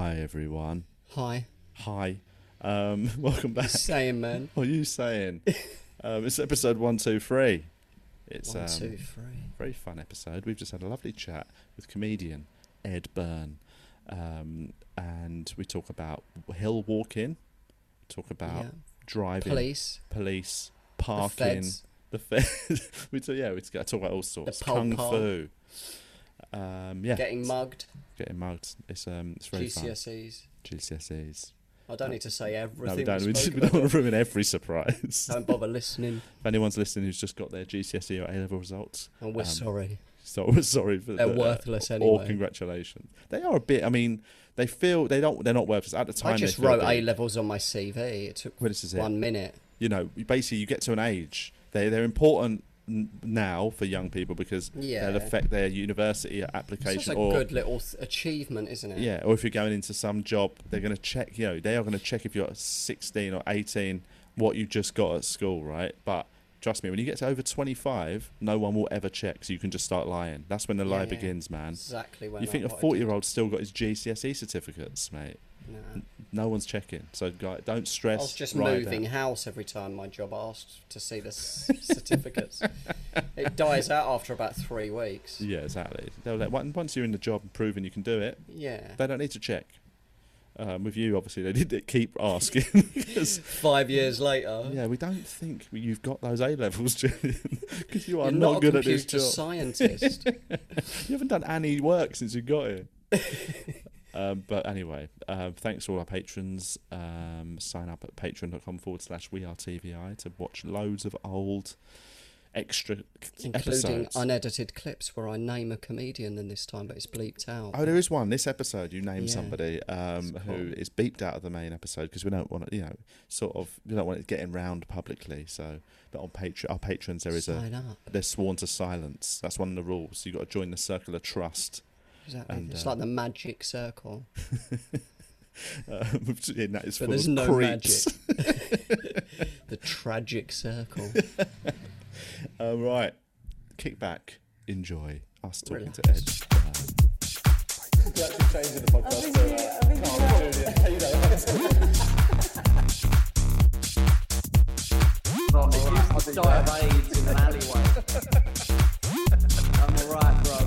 Hi everyone. Hi. Hi. Welcome back. Saying, man. What are you saying? It's episode 123. It's 1, 2, 3. very fun episode. We've just had a lovely chat with comedian Ed Byrne, and we talk about hill walking, talk about driving, police, parking, the feds. we talk about all sorts. Kung fu. Getting mugged. It's very fun. GCSEs. I don't need to say everything. No, we don't. We don't want to ruin every surprise. Don't bother listening. If anyone's listening who's just got their GCSE or A-level results, and we're sorry. So we're sorry for they're worthless anyway. Or congratulations. They are a bit. I mean, they're not worthless at the time. I just wrote A-levels on my CV. It took 1 minute. You know, basically, you get to an age. They're important now for young people because they'll affect their university application. It's a good little achievement, isn't it? Yeah, or if you're going into some job, they're going to check. They are going to check if you're 16 or 18 what you just got at school, right? But trust me, when you get to over 25, no one will ever check, so you can just start lying. That's when the lie begins, man. Exactly when you think a 40-year-old still got his GCSE certificates, mate? No. No one's checking. So, guys, don't stress. I was just moving house every time my job asked to see the certificates. It dies out after about 3 weeks. Yeah, exactly. Once you're in the job and proven you can do it, they don't need to check. With you, obviously, they did keep asking. 5 years later. Yeah, we don't think you've got those A-levels, Julian, because you're not good at this job. Scientist. You haven't done any work since you got here. But anyway, thanks to all our patrons. Sign up at patreon.com/wearetvi to watch loads of old extra including episodes. Unedited clips where I name a comedian in this time, but it's bleeped out. Oh, there is one. This episode, you name somebody who is beeped out of the main episode because we don't want to, we don't want it getting round publicly. So, but on our patrons, they're sworn to silence. That's one of the rules. You've got to join the circle of trust. Exactly. It's like the magic circle. That is but there's no creeps. magic. The tragic circle. Right. Kick back. Enjoy us talking to Ed. You're actually changing the podcast I used to die of AIDS in an alleyway. I'm alright, bro.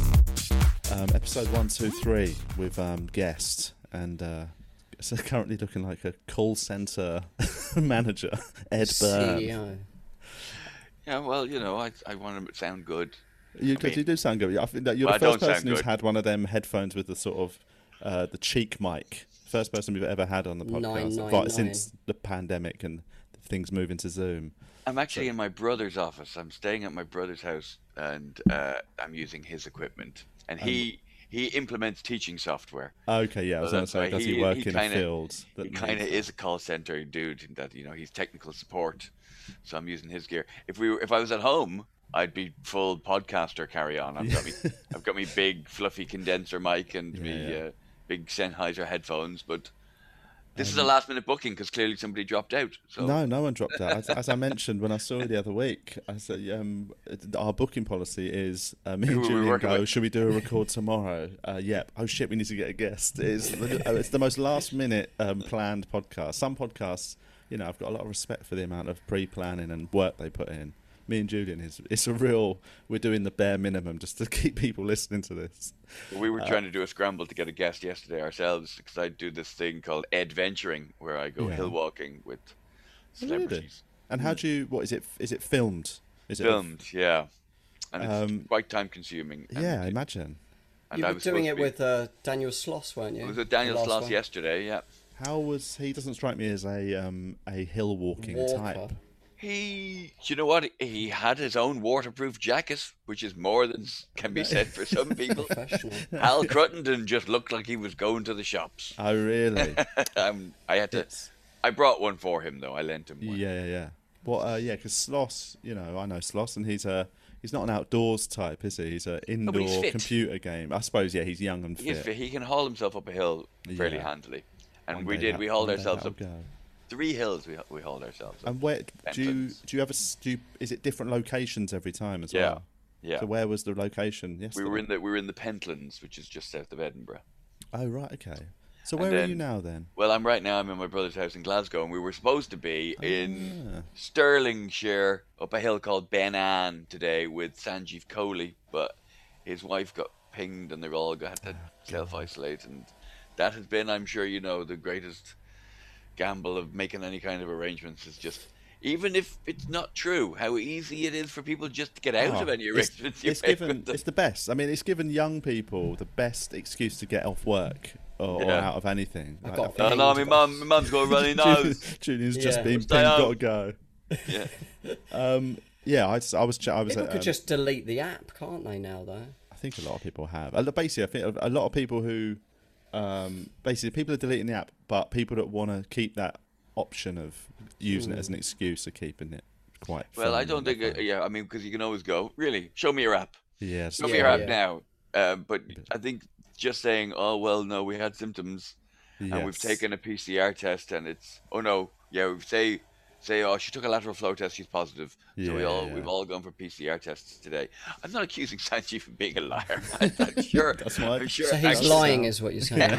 Episode 123 with guest and so currently looking like a call centre manager, Ed Byrne. CEO. Yeah, well, I want to sound good. You do sound good. I think that you're the first person who's had one of them headphones with the sort of the cheek mic. First person we've ever had on the podcast since the pandemic and things moving to Zoom. I'm actually in my brother's office. I'm staying at my brother's house, and I'm using his equipment. And he implements teaching software. Okay, yeah, I was going to say, does he work in a field? He kind of is a call center dude in that, he's technical support. So I'm using his gear. If I was at home, I'd be full podcaster carry on. I've got me big fluffy condenser mic and big Sennheiser headphones, but this is a last minute booking because clearly somebody dropped out. So. No one dropped out. As I mentioned when I saw you the other week, I said our booking policy is me and Julian go, should we do a record tomorrow? Yep. Oh shit, we need to get a guest. It's the most last minute planned podcast. Some podcasts, I've got a lot of respect for the amount of pre-planning and work they put in. Me and Julian, we're doing the bare minimum just to keep people listening to this. We were trying to do a scramble to get a guest yesterday ourselves because I do this thing called Edventuring where I go hill walking with celebrities. Really? And how do you, is it filmed? Is it filmed, yeah. And it's quite time consuming. Yeah, I imagine. And you were doing it with Daniel Sloss, weren't you? It was with Daniel Sloss yesterday, yeah. How was he? Doesn't strike me as a hill walking type. You know what? He had his own waterproof jacket, which is more than can be said for some people. Hal Cruttenden just looked like he was going to the shops. Oh, really? I brought one for him though. I lent him one. Yeah. Well, because Sloss, I know Sloss, and he's not an outdoors type, is he? He's an indoor computer game. I suppose, he's young and fit. He can haul himself up a hill fairly handily. And we hauled ourselves up 3 hills. We hauled ourselves up. And where do you ever is it different locations every time as well? Yeah. So where was the location yesterday? We were in the Pentlands, which is just south of Edinburgh. Oh right, okay. So where are you now then? Well, I'm in my brother's house in Glasgow, and we were supposed to be in Stirlingshire up a hill called Ben Ann today with Sanjeev Kohli, but his wife got pinged and they all had to self-isolate, and that has been, I'm sure you know, the greatest gamble of making any kind of arrangements is just, even if it's not true, how easy it is for people just to get out of any arrangements. It's the best. I mean, it's given young people the best excuse to get off work or out of anything. My mum's got a runny nose. Julian's just been pinged, got to go. Yeah. I was. People could just delete the app, can't they? Now, though. I think a lot of people have. Basically, I think a lot of people who, people are deleting the app, but people that want to keep that option of using it as an excuse of keeping it quite. Well, I don't think. I mean, because you can always go, really, show me your app. Yeah. Show me your app now. But I think just saying, oh well, no, we had symptoms, and we've taken a PCR test, and it's we say, oh, she took a lateral flow test, she's positive. So we've all gone for PCR tests today. I'm not accusing Sanjeev of being a liar. I'm sure. That's why. I'm sure. So he's lying, is what you're saying.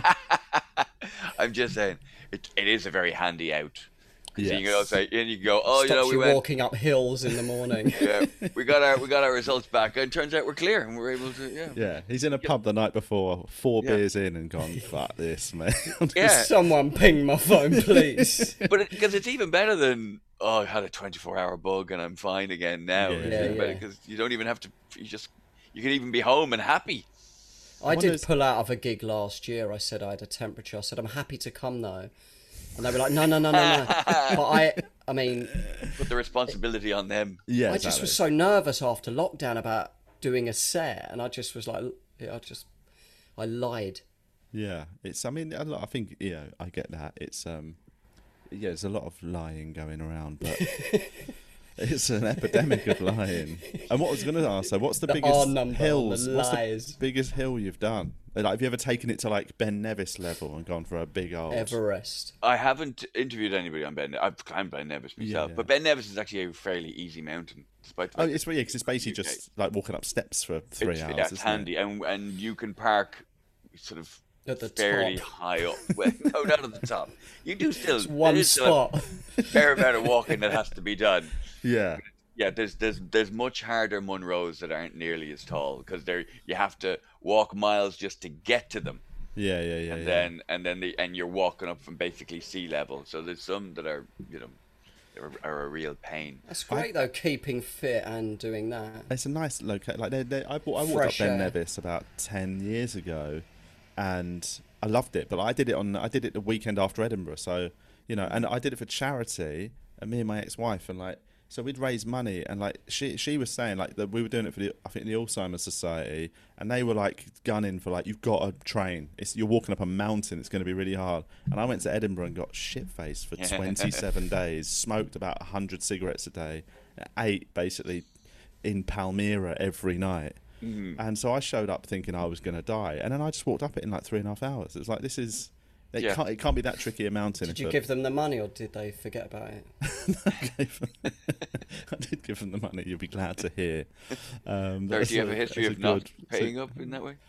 I'm just saying it is a very handy out. Yes. So you can say, and you go, oh, Stops we went walking up hills in the morning. Yeah, we got our results back, and it turns out we're clear, and we're able to. Yeah, he's in a pub the night before, 4 beers in, and gone, fuck this, man. Someone ping my phone, please. But because it's even better than, I had a 24-hour bug and I'm fine again now. Because you don't even have to. You can even be home and happy. I did pull out of a gig last year. I said I had a temperature. I said I'm happy to come though. And they were like, no. But I mean... Put the responsibility on them. Yeah, I just was so nervous after lockdown about doing a set. And I just was like, I lied. Yeah. I think, I get that. It's, there's a lot of lying going around, but... It's an epidemic of lying. And what I was going to ask, what's the biggest hills? What's the biggest hill you've done? Like, have you ever taken it to like Ben Nevis level and gone for a big old Everest? I haven't interviewed anybody on Ben. I've climbed Ben Nevis myself, but Ben Nevis is actually a fairly easy mountain. Despite it's because it's basically just like walking up steps for 3 hours. That's handy, and you can park sort of at the fairly top. high up. Well, no, not at the top. You do still It's one spot. A fair amount of walking that has to be done. Yeah. Yeah, there's much harder Munros that aren't nearly as tall because you have to walk miles just to get to them. Yeah. And you're walking up from basically sea level. So there's some that are are a real pain. That's great though, keeping fit and doing that. It's a nice location. Like I walked up Ben Nevis about 10 years ago, and I loved it. But I did it the weekend after Edinburgh. So and I did it for charity. And me and my ex-wife and So we'd raise money, and she was saying that we were doing it for the Alzheimer's Society, and they were gunning for you've got to train. You're walking up a mountain. It's going to be really hard. And I went to Edinburgh and got shit-faced for 27 days. Smoked about 100 cigarettes a day. Ate basically in Palmyra every night. And so I showed up thinking I was going to die, and then I just walked up it in 3.5 hours. It was like, this is. It can't be that tricky a mountain. Did you give them the money, or did they forget about it? I did give them the money. You'll be glad to hear. Do you have a history of not paying up in that way?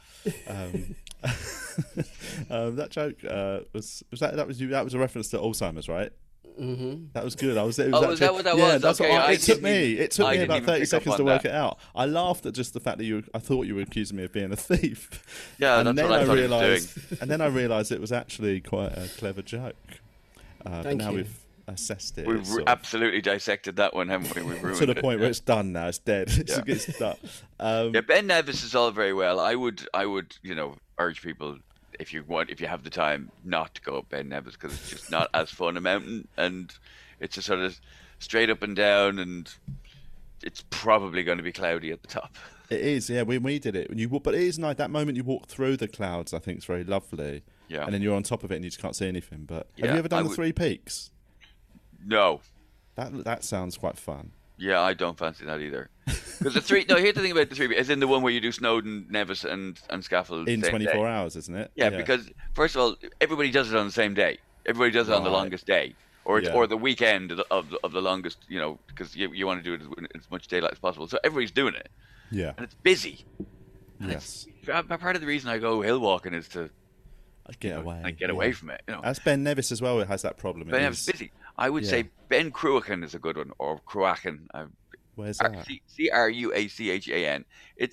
That joke was a reference to Alzheimer's, right? Mm-hmm. That was good. Was that what that was? That's okay, what it took me. It took me about 30 seconds to work that. it out. I laughed at just the fact that I thought you were accusing me of being a thief. Yeah, and that's then what I thought he was doing. And then I realised it was actually quite a clever joke. But now you. we've assessed it. We've absolutely dissected that one, haven't we? We've ruined to the point where it's done now. It's dead. Yeah. It's done. Ben Nevis is all very well. I would urge people, if you have the time, not to go up Ben Nevis because it's just not as fun a mountain, and it's a sort of straight up and down, and it's probably going to be cloudy at the top. It is, yeah. When we did it, but it is nice. That moment you walk through the clouds, I think, is very lovely. Yeah. And then you're on top of it, and you just can't see anything. But have you ever done the Three Peaks? No. That sounds quite fun. Yeah, I don't fancy that either. Because the three. No, here's the thing about the Three Peaks. Is in the one where you do Snowdon, Nevis, and Scaffold in 24 day. hours, isn't it? Yeah, because first of all, everybody does it on the same day. Everybody does it on the longest day. Or the weekend of the longest, because you want to do it in as much daylight as possible. So everybody's doing it. Yeah. And it's busy. Yes. Part of the reason I go hill walking is to get away. Like get away from it. That's Ben Nevis as well. It has that problem. Ben Nevis is busy. I would say Ben Cruachan is a good one, or Cruachan. Where's that? Cruachan.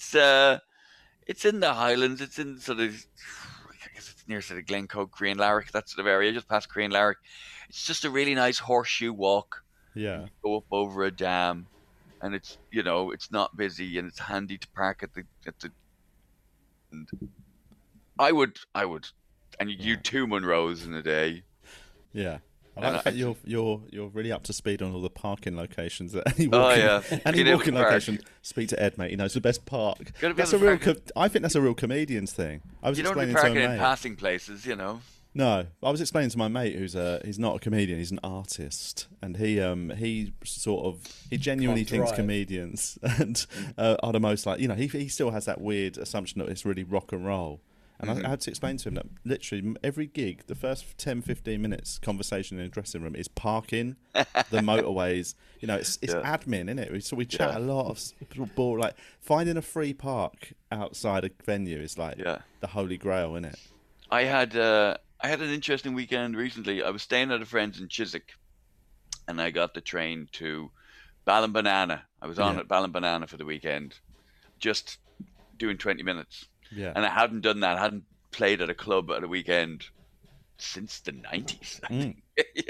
It's in the Highlands. It's in sort of, I guess it's near sort of Glencoe, Creanlarich, that sort of area, just past Creanlarich. It's just a really nice horseshoe walk. Yeah. You go up over a dam, and it's it's not busy, and it's handy to park at the. And I would, and you do 2 Munros in a day. Yeah. I like that you're really up to speed on all the parking locations at any walking location. Speak to Ed, mate. He knows the best park. That's a real. I think that's a real comedian's thing. I was explaining to my mate. In passing places, No, I was explaining to my mate he's not a comedian. He's an artist, and he genuinely thinks comedians and are the most like he still has that weird assumption that it's really rock and roll. And I had to explain to him that literally every gig, the first 10, 15 minutes conversation in a dressing room is parking, the motorways. It's admin, isn't it? So we chat a lot of ball. Like finding a free park outside a venue is like the holy grail, isn't it? I had an interesting weekend recently. I was staying at a friend's in Chiswick, and I got the train to Ballinbanana. I was on at Ballinbanana for the weekend, just doing 20 minutes. Yeah. And I hadn't done that. I hadn't played at a club at a weekend since the 90s, I think.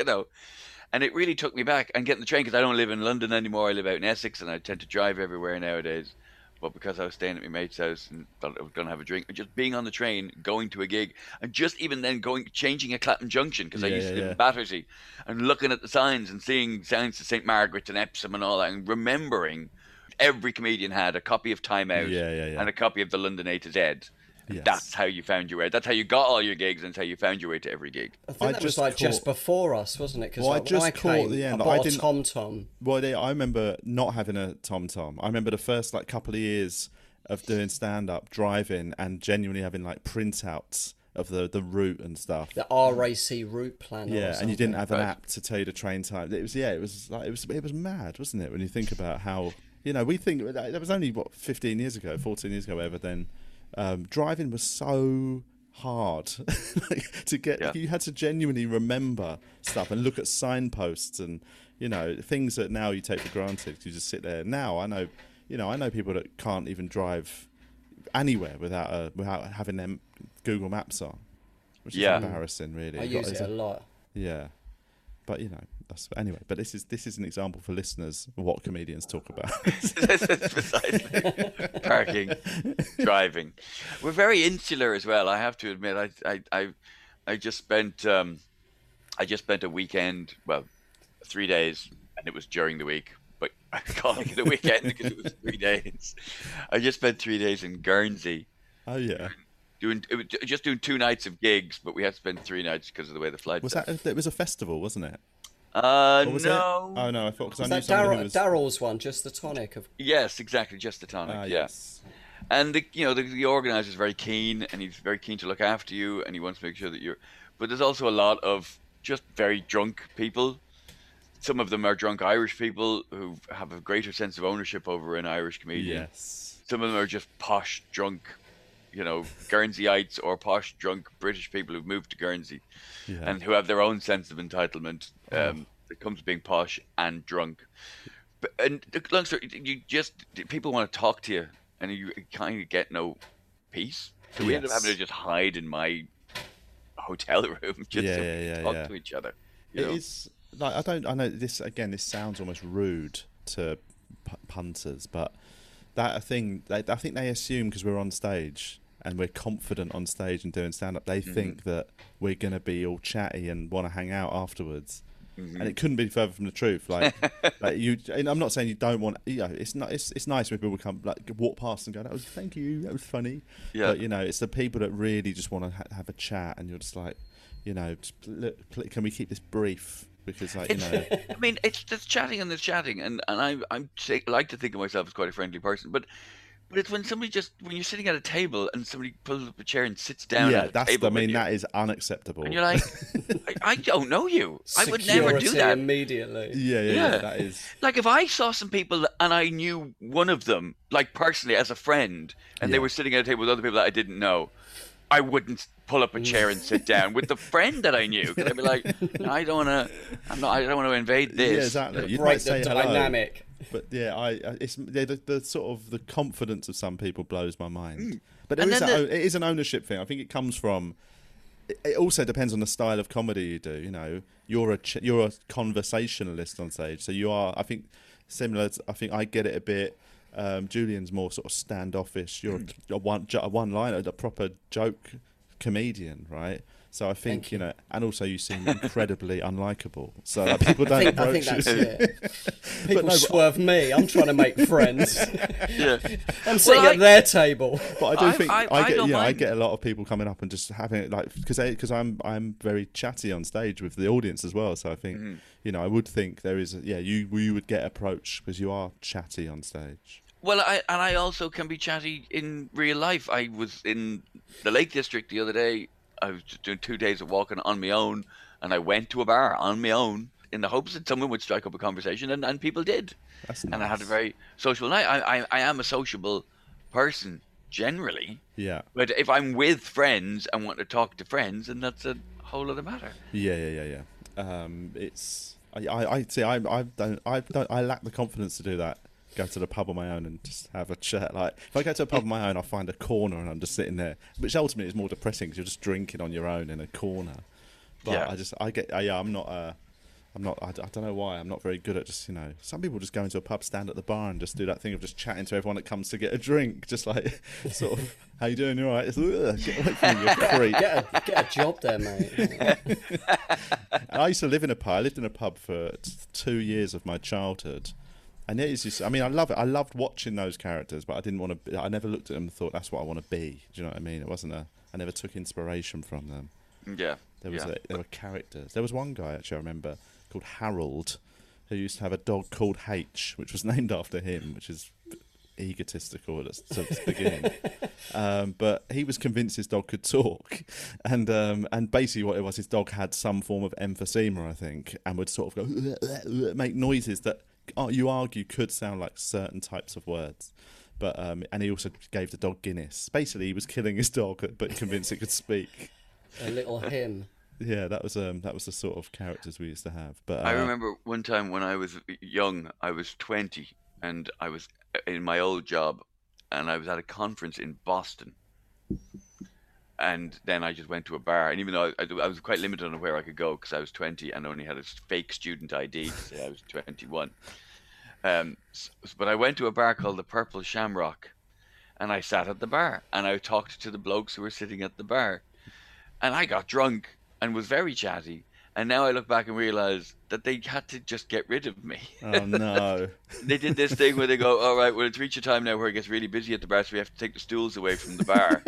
And it really took me back. And getting the train, because I don't live in London anymore. I live out in Essex, and I tend to drive everywhere nowadays. But because I was staying at my mate's house and thought I was going to have a drink, just being on the train, going to a gig, and just even then changing at Clapham Junction, because I used to live in Battersea, and looking at the signs and seeing signs to St. Margaret's and Epsom and all that, and remembering every comedian had a copy of Time Out and a copy of the London A to Z. Yes. That's how you found your way. That's how you got all your gigs, and that's how you found your way to every gig. I think that was just before us, wasn't it? Because I just caught the end. I bought a TomTom. Well, I remember not having a TomTom. I remember the first couple of years of doing stand-up, driving, and genuinely having printouts of the route and stuff. The RAC route planner. Yeah, and you didn't have an app to tell you the train time. It was mad, wasn't it? When you think about how we think that was only 15 years ago, 14 years ago, whatever. Then driving was so hard to get. You had to genuinely remember stuff and look at signposts and things that now you take for granted because you just sit there. Now I know people that can't even drive anywhere without having them Google Maps on, which is embarrassing, really. I use it a lot. Yeah, but anyway. But this is an example for listeners of what comedians talk about. Precisely. Parking, driving. We're very insular as well. I have to admit. I just spent a weekend. Well, 3 days, and it was during the week. But I'm calling it a weekend because it was 3 days. I just spent 3 days in Guernsey. Oh yeah. Doing 2 nights of gigs, but we had to spend 3 nights because of the way the flight. It was a festival, wasn't it? No. Oh no, I thought because I knew someone who was Daryl's one, just the tonic of. Yes, exactly, just the tonic. Yes. And the organizer is very keen, and he's very keen to look after you, and he wants to make sure that you're. But there's also a lot of just very drunk people. Some of them are drunk Irish people who have a greater sense of ownership over an Irish comedian. Yes. Some of them are just posh, drunk, Guernseyite or posh, drunk British people who've moved to Guernsey and who have their own sense of entitlement that comes to being posh and drunk. And long story, people want to talk to you, and you kind of get no peace. So we ended up having to just hide in my hotel room just to talk to each other. It is. I know this again. This sounds almost rude to punters, but I think they assume because we're on stage and we're confident on stage and doing stand up, they think that we're going to be all chatty and want to hang out afterwards. And it couldn't be further from the truth. Like you, and I'm not saying you don't want. It's not. It's nice when people come walk past and go, "Thank you, that was funny." Yeah. But it's the people that really just want to have a chat, and you're just like, can we keep this brief? Because I mean, it's chatting, and I like to think of myself as quite a friendly person, but it's when you're sitting at a table and somebody pulls up a chair and sits down. Yeah, that is unacceptable. And you're like, I don't know you. I would never do that immediately. Yeah, that is. Like if I saw some people and I knew one of them, like personally as a friend, and they were sitting at a table with other people that I didn't know, I wouldn't pull up a chair and sit down with the friend that I knew. Because I'd be like, no, I don't want to invade this. Yeah, exactly. You Break might the say dynamic. hello, but yeah, the sort of the confidence of some people blows my mind. But it is an ownership thing. I think it comes from. It also depends on the style of comedy you do. You know, you're a conversationalist on stage, so you are. I think similar. I think I get it a bit. Julian's more sort of standoffish. You're a one-liner, a proper joke comedian, right? So I think you know, and also you seem incredibly unlikable. So like, people don't approach I think you. that's it. People swerve me. I'm trying to make friends. Yeah. I'm sitting at their table. But I do think I mind. get a lot of people coming up and just having it like because I'm very chatty on stage with the audience as well. So I think you know I would think there is you would get approached because you are chatty on stage. Well, I also can be chatty in real life. I was in the Lake District the other day. I was just doing 2 days of walking on my own, and I went to a bar on my own in the hopes that someone would strike up a conversation, and people did. That's nice. And I had a very sociable night. I am a sociable person generally. Yeah. But if I'm with friends and want to talk to friends, then that's a whole other matter. Yeah. It's I see. I lack the confidence to do that. Go to the pub on my own and just have a chat. Like if I go to a pub on my own, I find a corner and I'm just sitting there, which ultimately is more depressing because you're just drinking on your own in a corner. But Yeah. I'm not. I don't know why. I'm not very good at just, you know. Some people just go into a pub, stand at the bar, and just do that thing of just chatting to everyone that comes to get a drink. Just like sort of, how you doing? You all right? It's, get away from me, you creep. Get a job there, mate. I used to live in a pub. I lived in a pub for 2 years of my childhood. And it is just, I mean, I love it. I loved watching those characters, but I didn't want to. I never looked at them and thought that's what I want to be. Do you know what I mean? It wasn't I never took inspiration from them. Yeah. There were characters. There was one guy actually I remember called Harold, who used to have a dog called H, which was named after him, which is egotistical to begin. But he was convinced his dog could talk, and basically what it was, his dog had some form of emphysema, I think, and would sort of go make noises that you argue could sound like certain types of words. But and he also gave the dog Guinness. Basically, he was killing his dog, but convinced it could speak. A little hymn. Yeah, that was the sort of characters we used to have. But I remember one time when I was young, I was 20, and I was in my old job, and I was at a conference in Boston. And then I just went to a bar, and even though I was quite limited on where I could go because I was 20 and only had a fake student ID to say I was 21. But I went to a bar called the Purple Shamrock, and I sat at the bar, and I talked to the blokes who were sitting at the bar, and I got drunk and was very chatty. And now I look back and realise that they had to just get rid of me. Oh, no. They did this thing where they go, all right, well, it's reached a time now where it gets really busy at the bar, so we have to take the stools away from the bar.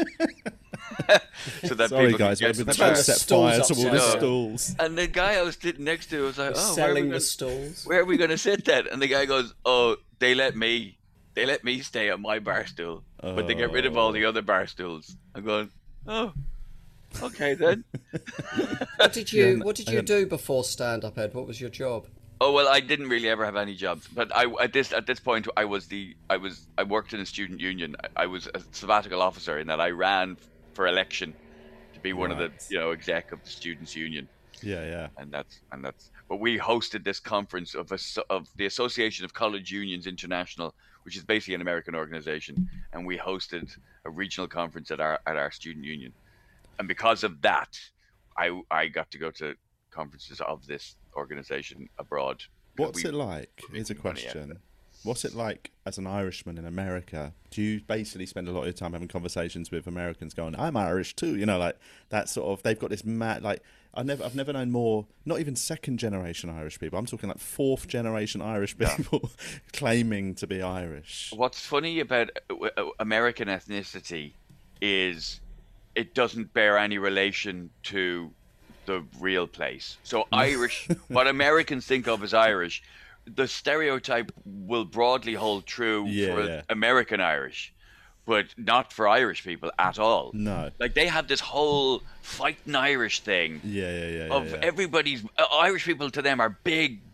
So that Sorry, people guys, can we're get to the trying bar. to set fire to all the stools. And the guy I was sitting next to was like, selling the stools. Where are we going to sit then? And the guy goes, oh, they let me stay on my bar stool, but they get rid of all the other bar stools. I'm going, oh. Okay then. What did you do before stand-up, Ed? What was your job? Oh well, I didn't really ever have any jobs, but at this point I worked in a student union. I was a sabbatical officer in that I ran for election to be one of the exec of the students' union. Yeah. And that's. But we hosted this conference of the Association of College Unions International, which is basically an American organization, and we hosted a regional conference at our student union. And because of that, I got to go to conferences of this organization abroad. What's it like? Here's a question. What's it like as an Irishman in America? Do you basically spend a lot of your time having conversations with Americans going, I'm Irish too, like that sort of, they've got this mad, like, I've never known more, not even second generation Irish people, I'm talking like fourth generation Irish people claiming to be Irish. What's funny about American ethnicity is it doesn't bear any relation to the real place. So Irish, what Americans think of as Irish, the stereotype will broadly hold true for American Irish, but not for Irish people at all. No. Like they have this whole fighting Irish thing. Yeah. Everybody's Irish people to them are big,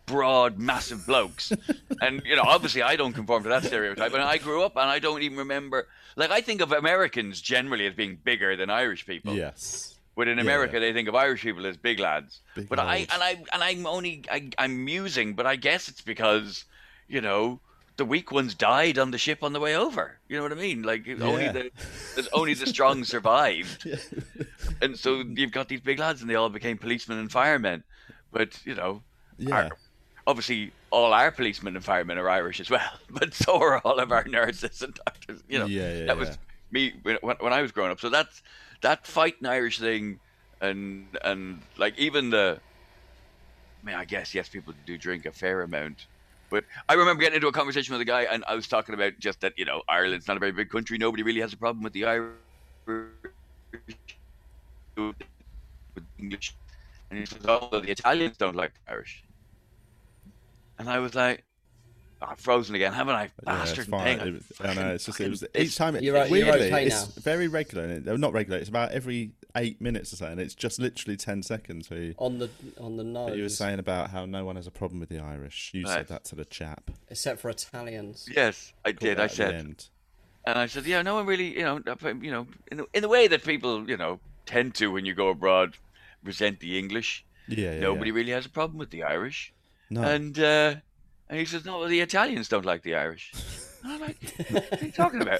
broad, massive blokes. And, you know, obviously I don't conform to that stereotype. And I grew up and I don't even remember. Like, I think of Americans generally as being bigger than Irish people. Yes. But in America, they think of Irish people as big lads. Big but old. I'm musing, but I guess it's because, you know, the weak ones died on the ship on the way over. You know what I mean? Like, there's only the strong survived. And so you've got these big lads and they all became policemen and firemen. But, you know, obviously all our policemen and firemen are Irish as well. But so are all of our nurses and doctors. You know, that was me when I was growing up. So that fighting Irish thing and like even I mean, I guess, yes, people do drink a fair amount. But I remember getting into a conversation with a guy, and I was talking about just that, you know, Ireland's not a very big country. Nobody really has a problem with the Irish, with English. And he says, oh, the Italians don't like the Irish. And I was like, I've frozen again, haven't I? Bastard thing. I know, it's just, it was each time. You're right, weirdly, okay it's very regular. Not regular. It's about every 8 minutes or so, and it's just literally 10 seconds. On the nose. But you were saying about how no one has a problem with the Irish. You said that to the chap. Except for Italians. Yes, I did. I said, and I said, yeah, no one really, you know, in the way that people, you know, tend to when you go abroad, resent the English. Nobody really has a problem with the Irish. No. And he says, no, well, the Italians don't like the Irish. And I'm like, what are you talking about?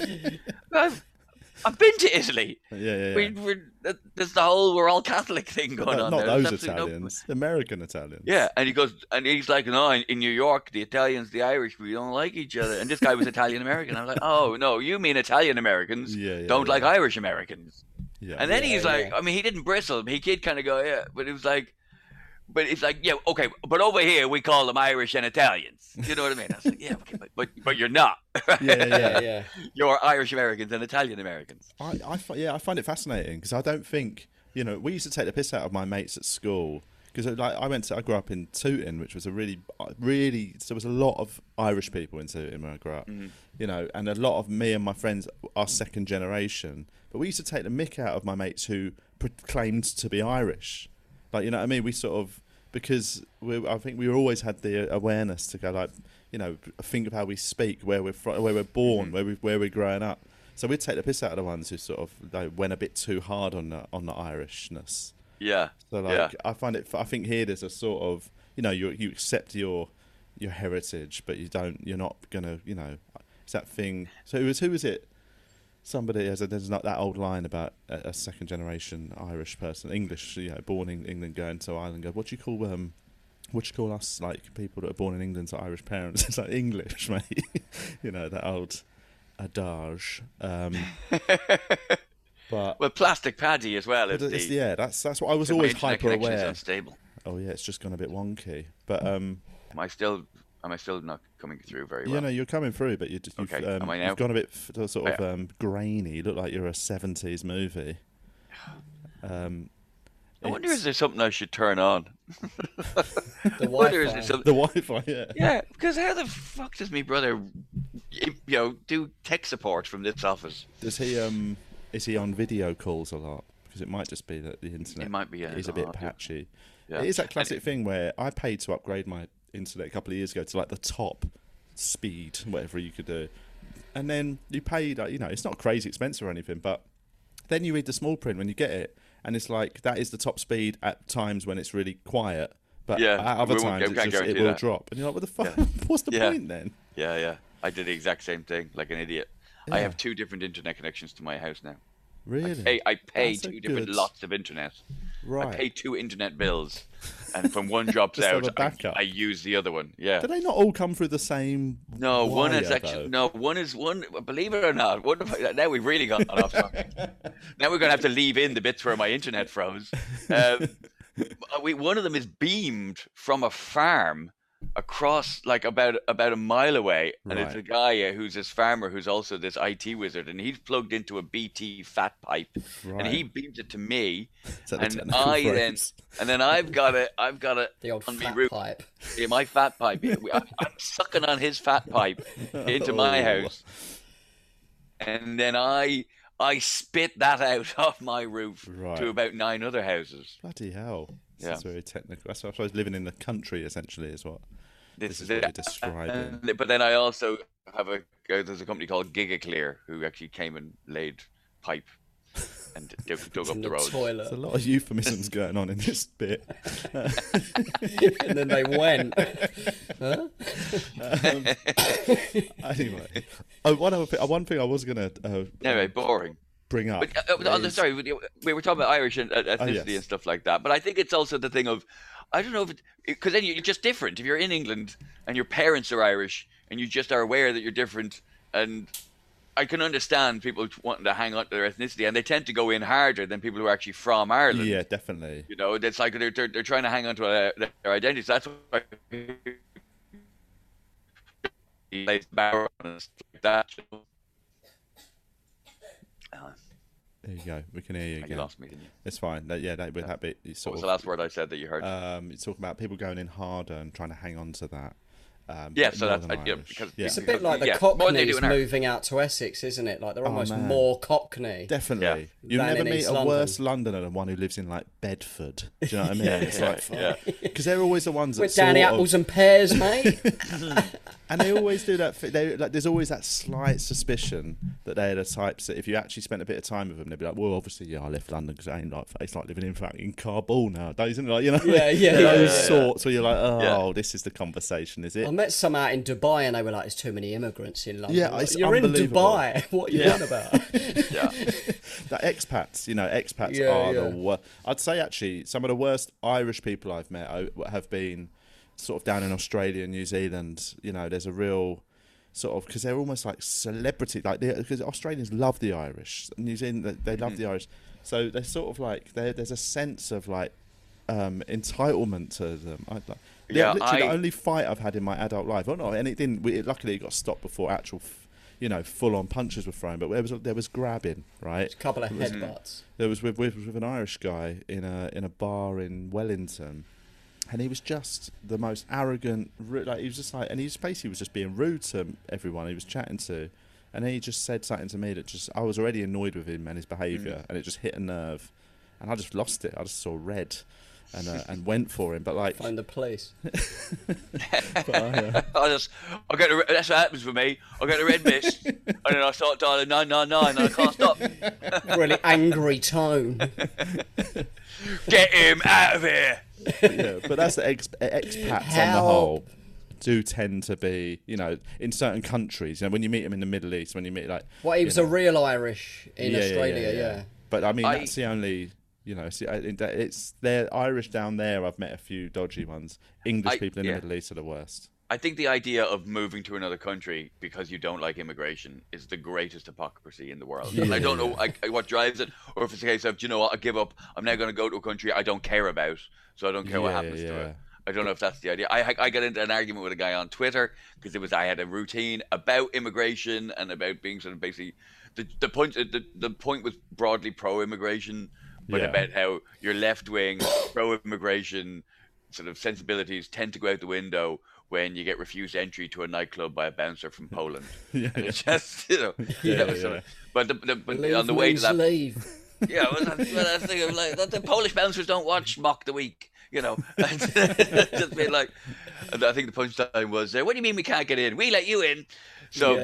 I've been to Italy. There's the whole we're all Catholic thing going on. Not there. those Italians, American Italians. Yeah, and he goes, and he's like, no, in New York, the Italians, the Irish, we don't like each other. And this guy was Italian American. I was like, oh no, you mean Italian Americans don't like Irish Americans. Yeah. And then he's like, I mean, he didn't bristle. He did kind of go, yeah, but it was like. But it's like, yeah, okay, but over here we call them Irish and Italians. You know what I mean? I was like, yeah, okay, but you're not. Yeah. You're Irish Americans and Italian Americans. I find it fascinating because I don't think, you know, we used to take the piss out of my mates at school because like I grew up in Tooting, which was a really there was a lot of Irish people in Tooting when I grew up, you know, and a lot of me and my friends are second generation. But we used to take the mick out of my mates who proclaimed to be Irish. Like, you know what I mean? We sort of, because I think we always had the awareness to go like, you know, think of how we speak, where we're from, where we're born, where we're growing up. So we'd take the piss out of the ones who sort of like, went a bit too hard on the Irishness. Yeah. So like, I think here there's a sort of, you know, you accept your heritage, but you're not gonna, you know, it's that thing. So who was it? Somebody there's not that old line about a second generation Irish person, English, you know, born in England, going to Ireland. Go, what do you call us, like people that are born in England to Irish parents? It's like English, mate. You know, that old adage. But well, plastic paddy as well. That's what I was always hyper aware. Unstable. Oh yeah, it's just gone a bit wonky. But am I still not coming through very well? You know, you're coming through, but you've gone a bit sort of grainy. You look like you're a 70s movie. I wonder, is there something I should turn on? The Wi-Fi. The Wi-Fi, yeah. Yeah, because how the fuck does my brother, you know, do tech support from this office? Does he? Is he on video calls a lot? Because it might just be that the internet. It might be. Is a bit patchy. Yeah. It is that classic thing where I paid to upgrade my internet a couple of years ago to like the top speed, whatever you could do, and then you paid, you know, it's not crazy expensive or anything, but then you read the small print when you get it, and it's like that is the top speed at times when it's really quiet, but at other times it will drop, and you're like, what the fuck? What's the point then? Yeah, I did the exact same thing, like an idiot. I have 2 different internet connections to my house now. Really? I pay 2 different lots of internet. Right. I pay 2 internet bills, and from one drops out, I use the other one. Yeah. Do they not all come through the same? No, wire, one is actually one. Believe it or not, now we've really gone off topic. Now we're gonna have to leave in the bits where my internet froze. One of them is beamed from a farm across, like about a mile away, and it's a guy who's this farmer who's also this IT wizard, and he's plugged into a BT fat pipe, and he beams it to me, and then I've got it the old on fat my roof. pipe. Yeah, my fat pipe. I'm sucking on his fat pipe into my house, and then I I spit that out of my roof Right. to about 9 other houses. Bloody hell. This Yeah. is very technical. That's what I suppose living in the country, essentially, is what This is what you're describing. But then I also have there's a company called GigaClear who actually came and laid pipe and dug up In the the road. toilet. There's a lot of euphemisms going on in this bit. And then they went. Huh? Anyway, one thing I was going to Anyway, boring. bring up. But, is- sorry, we were talking about Irish and ethnicity yes. and stuff like that. But I think it's also the thing of, I don't know if because then you're just different. If you're in England and your parents are Irish and you just are aware that you're different, and I can understand people wanting to hang on to their ethnicity, and they tend to go in harder than people who are actually from Ireland. Yeah, definitely. You know, it's like they're trying to hang on to their identity. So that's why and stuff like that. There you go. We can hear you You again. lost me, didn't you? It's fine. With that bit, it's What sort was of the last word I said that you heard? it's talking about people going in harder and trying to hang on to that. Yeah, so that's Northern Irish. because Yeah. It's a bit like the Yeah, more than they do Cockneys in Ireland. moving out to Essex, isn't it? Like they're almost man. more Cockney. Definitely. You Than never in meet East a London. worse Londoner than one who lives in like Bedford. Do you know what I mean? It's like, yeah. because they're always the ones that With Danny sort of- apples and pears, mate. and they always do that. Like, there's always that slight suspicion that they're the types that if you actually spent a bit of time with them, they'd be like, well, obviously, yeah, I left London because it ain't like it's like living in fucking Kabul nowadays, isn't it? Like, you know, those sorts where you're like, oh, this is the conversation, is it? I met some out in Dubai and they were like, there's too many immigrants in London. Yeah, Like, it's you're in unbelievable. Dubai. What are you on about? Yeah. That expats, expats Yeah, are yeah. the worst. I'd say actually some of the worst Irish people I've met have been sort of down in Australia and New Zealand. You know, there's a real sort of, because they're almost like celebrity, like because Australians love the Irish, New Zealand they love the Irish, so they're sort of like there's a sense of like entitlement to them. Literally the only fight I've had in my adult life. Oh no, and it didn't. Luckily, it got stopped before actual, full-on punches were thrown. But there was grabbing, right? A couple of headbutts. There was with an Irish guy in a bar in Wellington, and he was just the most arrogant. Like he was just like, and he basically was just being rude to everyone he was chatting to, and then he just said something to me that just I was already annoyed with him and his behaviour, and it just hit a nerve, and I just lost it. I just saw red. And went for him, but like Phone the police. but that's what happens with me. I get a red mist, and then I start dialing 999, and I can't stop. Really angry tone. Get him out of here. but that's the expats on the Help. whole do tend to be, in certain countries. When you meet them in the Middle East, when you meet Well, he was a real Irish in Australia, yeah. But I mean, that's the only. It's they're Irish down there. I've met a few dodgy ones. English people in the Middle East are the worst. I think the idea of moving to another country because you don't like immigration is the greatest hypocrisy in the world. And I don't know what drives it, or if it's a case of, do you know what, I give up. I'm now going to go to a country I don't care about, so I don't care what happens to it. I don't know if that's the idea. I got into an argument with a guy on Twitter because I had a routine about immigration and about being sort of basically the point was broadly pro-immigration, but about how your left-wing pro-immigration sort of sensibilities tend to go out the window when you get refused entry to a nightclub by a bouncer from Poland. And it's just, But on the way to that, leave. yeah, well, that's the thing of like the Polish bouncers don't watch Mock the Week, just being like, and I think the punchline was, "What do you mean we can't get in? We let you in." So,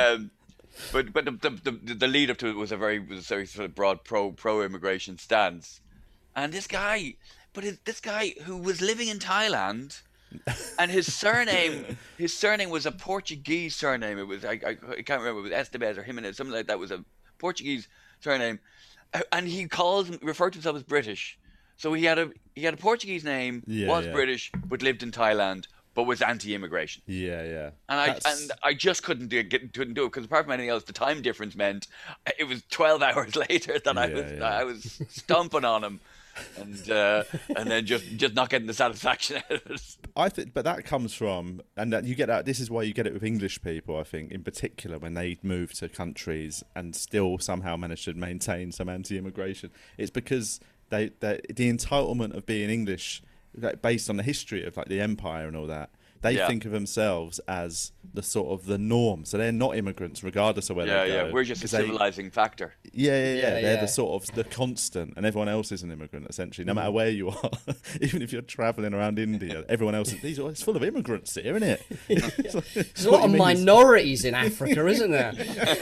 but the lead up to it was a very sort of broad pro immigration stance, and this guy who was living in Thailand. And his surname was a Portuguese surname. It was I can't remember. It was Estevez or Jimenez, something like that. It was a Portuguese surname, and he referred to himself as British. So he had a Portuguese name, British, but lived in Thailand, but was anti-immigration. Yeah. And I just couldn't do it because apart from anything else, the time difference meant it was 12 hours later that I was stomping on him. And then just not getting the satisfaction out of it. I think, but that comes from, and that you get that. This is why you get it with English people. I think, in particular, when they move to countries and still somehow manage to maintain some anti-immigration, it's because the entitlement of being English, like, based on the history of like the empire and all that. They Yeah. think of themselves as the sort of the norm, so they're not immigrants regardless of where Yeah, they go. yeah. We're just a 'cause they- civilizing factor. Yeah. They're Yeah. the sort of the constant, and everyone else is an immigrant essentially, no Mm. matter where you are. Even if you're travelling around India, everyone else is. It's full of immigrants here, isn't it? There's a lot of minorities in Africa, isn't there?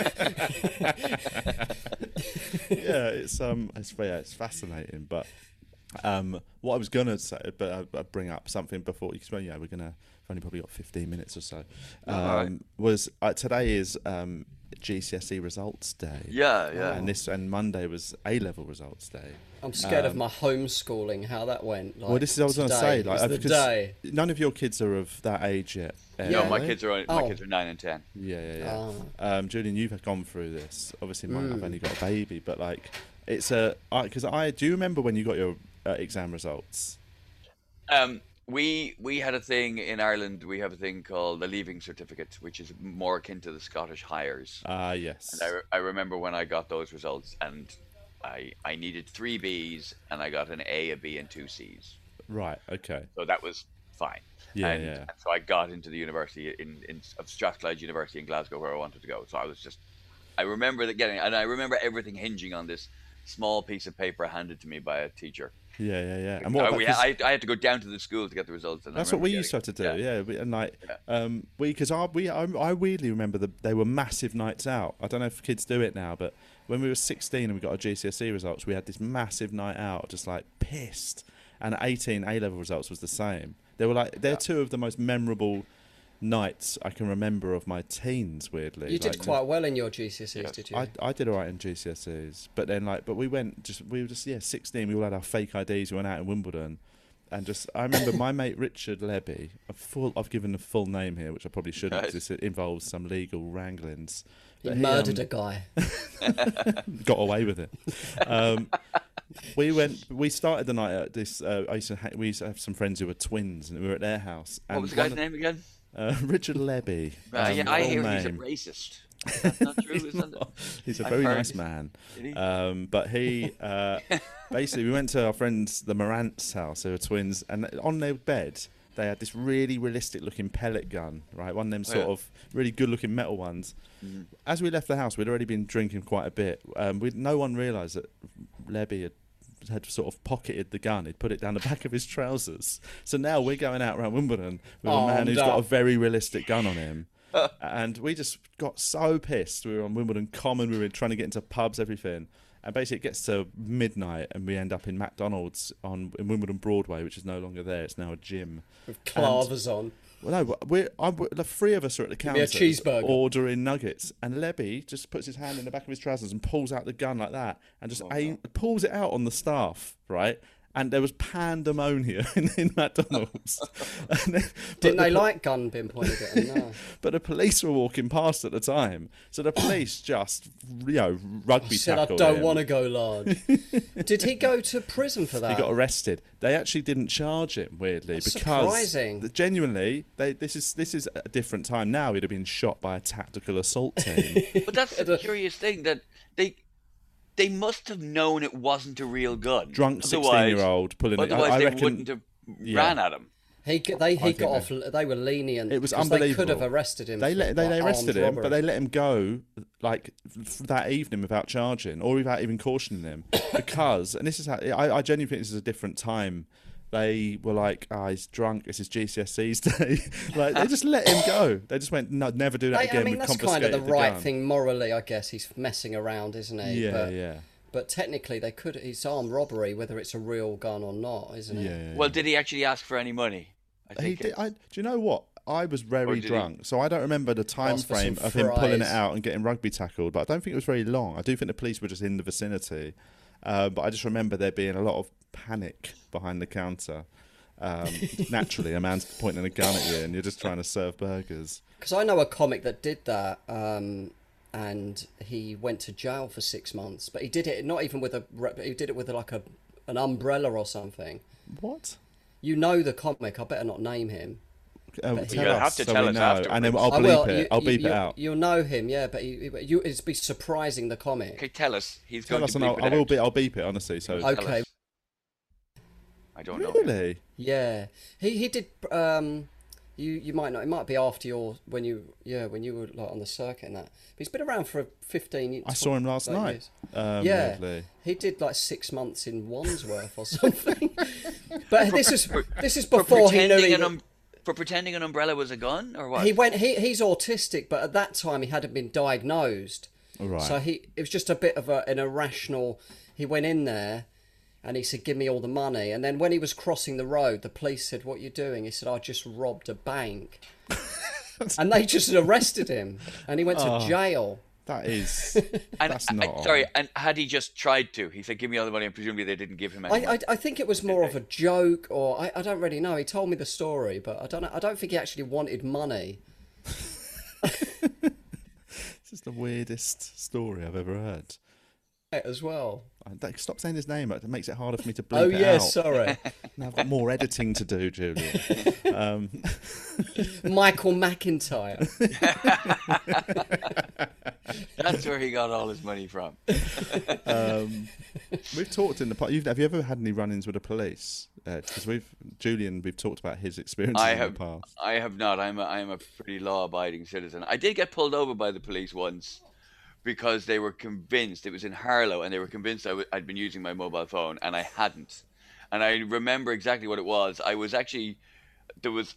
Yeah, it's fascinating. But what I was gonna say, but I'd bring up something before because we're gonna. We've only probably got 15 minutes or so. Alright. Was today is GCSE results day. Yeah. And Monday was A-level results day. I'm scared of my homeschooling, how that went. Like, Well, this is what I was going to say. today is the because day. none of your kids are of that age yet. No, are my they? kids are Oh. 9 and 10. Yeah. Oh. Julian, you've gone through this. Obviously, mine, Hmm. I've only got a baby, but like, it's because do you remember when you got your exam results? We had a thing in Ireland. We have a thing called the Leaving Certificate, which is more akin to the Scottish Highers. Yes. And I remember when I got those results, and I needed 3 Bs, and I got an A, a B, and 2 Cs. Right. Okay. So that was fine. Yeah, and, yeah. and so I got into the university of Strathclyde University in Glasgow, where I wanted to go. So I remember and I remember everything hinging on this small piece of paper handed to me by a teacher. Yeah. And what about I had to go down to the school to get the results. And that's what we used to have to do. Yeah. Because I weirdly remember they were massive nights out. I don't know if kids do it now, but when we were 16 and we got our GCSE results, we had this massive night out, just like pissed. And at 18, A-level results was the same. They're two of the most memorable nights I can remember of my teens. Weirdly, You did quite well in your GCSEs, did you? I did alright in GCSEs, but then we were just 16. We all had our fake IDs. We went out in Wimbledon, and I remember my mate Richard Lebby. I've given the full name here, which I probably shouldn't, because it involves some legal wranglings. He murdered a guy. Got away with it. We started the night at this. We used to have some friends who were twins, and we were at their house. What was the guy's name again? Richard Lebby. I hear he's a name. racist. That's not true, isn't it? He's a I've very heard. nice man. Did he? But he basically, we went to our friends the Morant's house. They were twins, and on their bed they had this really realistic looking pellet gun, right? One of them sort of really good looking metal ones. Mm-hmm. As we left the house, we'd already been drinking quite a bit. No one realised that Lebby had sort of pocketed the gun. He'd put it down the back of his trousers. So now we're going out around Wimbledon with a man who's got a very realistic gun on him. And we just got so pissed. We were on Wimbledon Common. We were trying to get into pubs, everything. And basically it gets to midnight and we end up in McDonald's in Wimbledon Broadway, which is no longer there. It's now a gym. With clavers on. Well, no, the 3 of us are at the counter me a cheeseburger. ordering nuggets, and Lebby just puts his hand in the back of his trousers and pulls out the gun like that, and just pulls it out on the staff, right? And there was pandemonium in McDonald's. Didn't they like gun being pointed at them? No. But the police were walking past at the time, so the police just, rugby Said, I tackled don't him. want to go large. Did he go to prison for that? He got arrested. They actually didn't charge him, weirdly, That's because surprising. Genuinely, this is a different time now. He'd have been shot by a tactical assault team. But that's the curious thing, that they must have known it wasn't a real gun. Drunk Otherwise- 16-year-old pulling it. Otherwise, I they reckon wouldn't have ran at him. He got off. They were lenient. it was 'cause unbelievable. They could have arrested him. They for, arrested armed him, but robbery. they let him go that evening without charging or without even cautioning him, because, and this is how I genuinely think this is a different time. They were like, he's drunk. This is GCSE's day. Like, they just let him go. They just went, no, never do that again. I mean, We that's kind of the confiscated right gun. thing morally, I guess. He's messing around, isn't he? Yeah, but, But technically, it's armed robbery, whether it's a real gun or not, isn't it? yeah. Well, did he actually ask for any money? I He think did, do you know what? I was Or very did he? drunk, so I don't remember the time Ask for some frame of him pulling it fries. out and getting rugby tackled. But I don't think it was very long. I do think the police were just in the vicinity, but I just remember there being a lot of panic behind the counter. Naturally, a man's pointing a gun at you, and you're just trying to serve burgers. Because I know a comic that did that, and he went to jail for 6 months. But he did it not even with he did it with an umbrella or something. What? You know the comic. I better not name him. Tell You'll have us to so tell we us know, afterwards. and then I'll I bleep will. it. I'll beep it out. You'll know him, yeah. But it'd be surprising, the comic. Okay, tell us. He's Tell going us, to and bleep it I will out. be. I'll beep it honestly. So Okay. I don't know. really, Yeah, he did. You might not. It might be after when you were like on the circuit and that. But he's been around for 15 years. I saw him last night. Yeah, he did like 6 months in Wandsworth or something. But this is before he knew for pretending an umbrella was a gun, or what? He's autistic, but at that time he hadn't been diagnosed. Right. So it was just a bit of an irrational. He went in there. And he said, give me all the money. And then when he was crossing the road, the police said, what are you doing? He said, I just robbed a bank. And they just arrested him. And he went to jail. That is... that's not... Sorry, and had he just tried to? He said, give me all the money, and presumably they didn't give him any money. I think it was more of a joke, or I don't really know. He told me the story, but I don't know. I don't think he actually wanted money. This is the weirdest story I've ever heard. As well. Stop saying his name. It makes it harder for me to bleep it out. Sorry. Now I've got more editing to do, Julian. Michael McIntyre. That's where he got all his money from. We've talked in the past. Have you ever had any run-ins with the police? Because we've talked about his experiences in the past. I have not. I'm a pretty law-abiding citizen. I did get pulled over by the police once. Because they were convinced, it was in Harlow, and they were convinced I'd been using my mobile phone, and I hadn't. And I remember exactly what it was. I was actually, there was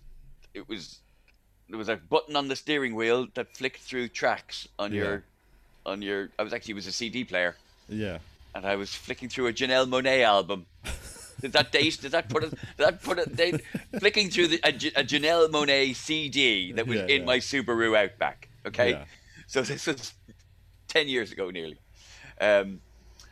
a button on the steering wheel that flicked through tracks on your, it was a CD player. Yeah. And I was flicking through a Janelle Monáe album. Did that put it, flicking through a Janelle Monáe CD that was in my Subaru Outback. Okay. Yeah. So this was 10 years ago nearly, and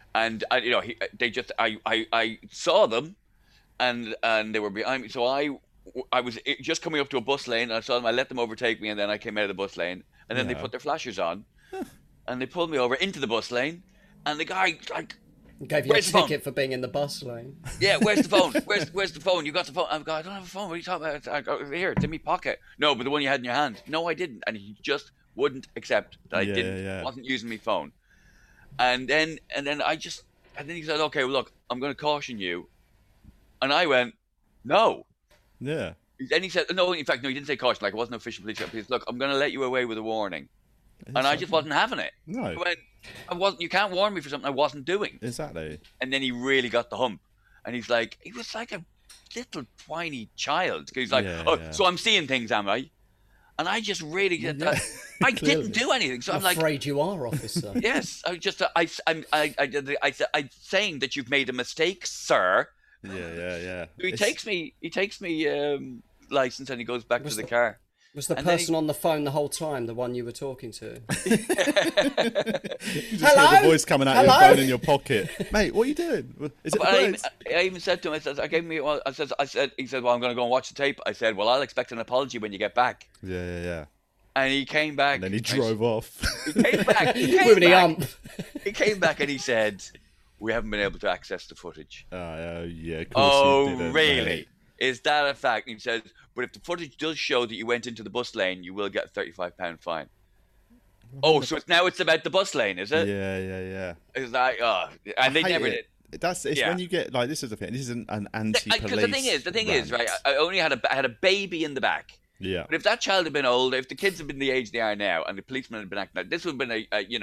I saw them, and they were behind me. So I was just coming up to a bus lane, and I saw them. I let them overtake me, and then I came out of the bus lane, and then they put their flashers on, and they pulled me over into the bus lane, and the guy gave you a ticket for being in the bus lane. Yeah, where's the phone? Where's the phone? You got the phone? I don't have a phone. What are you talking about? I go, here, it's in my pocket. No, but the one you had in your hand. No, I didn't, and he just wouldn't accept that I wasn't using my phone. And then he said, okay, well, look, I'm going to caution you. And I went, no. Yeah. Then he said, no, in fact, no, he didn't say caution, like it wasn't official police. He said, look, I'm going to let you away with a warning. And I just wasn't having it. No. I went, you can't warn me for something I wasn't doing. Exactly. And then he really got the hump. And he was like a little whiny child. He's like, so I'm seeing things, am I? And I just really get that. I didn't do anything, so I'm like, afraid you are, officer. Yes, I'm saying that you've made a mistake, sir. Yeah. He takes me license and he goes back to the car. Was the person on the phone the whole time the one you were talking to? You just hear the voice coming out of your phone in your pocket. Mate, what are you doing? Is it I even said to him, he said, well, I'm going to go and watch the tape. I said, well, I'll expect an apology when you get back. Yeah. And he came back. And then he drove off. He came back. He came back and he said, we haven't been able to access the footage. Yeah. Of course you didn't, really? Mate. Is that a fact? And he said, but if the footage does show that you went into the bus lane, you will get a £35 fine. Oh, so now it's about the bus lane, is it? Yeah. It's like, and they never did. When you get like, this is the thing. This is an anti-police. Because the thing is, right? I only had a baby in the back. Yeah. But if that child had been older, if the kids had been the age they are now, and the policeman had been acting like this, would have been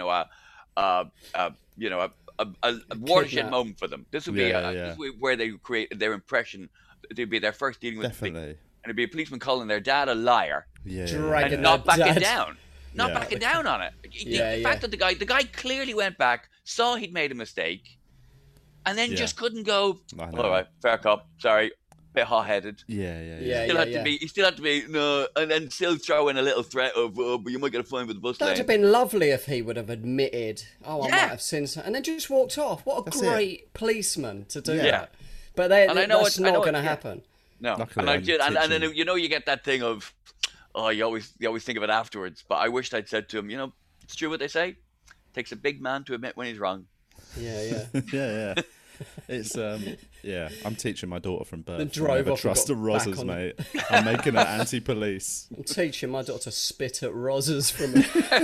a watershed moment for them. This would be this would be where they create their impression. It'd be their first dealing with the police. And it'd be a policeman calling their dad a liar. And not backing down. Not backing down on it. The fact that the guy clearly went back, saw he'd made a mistake, and then just couldn't go, all right, fair cop, sorry, bit hot-headed. He still had to be, no, and then still throw in a little threat of, but you might get a fine with the bus lane. That'd have been lovely if he would have admitted, I might have sinned, and then just walked off. What a great policeman to do that. But that's not going to happen. No, and then you get that thing of, you always think of it afterwards. But I wished I'd said to him, it's true what they say. It takes a big man to admit when he's wrong. Yeah. It's I'm teaching my daughter from birth. Then drove off. Trust the Rozzers, mate. I'm making her anti-police. I'm teaching my daughter to spit at Rozzers from.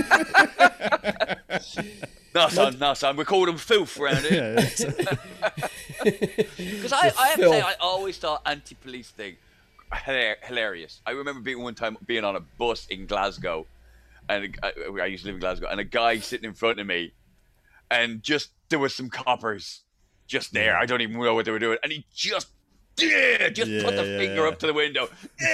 No, son, we call them filth around here. Because I have to say, I always thought anti-police thing. hilarious. I remember one time being on a bus in Glasgow, and I used to live in Glasgow, and a guy sitting in front of me, and there was some coppers just there. I don't even know what they were doing, and he just put the finger up to the window.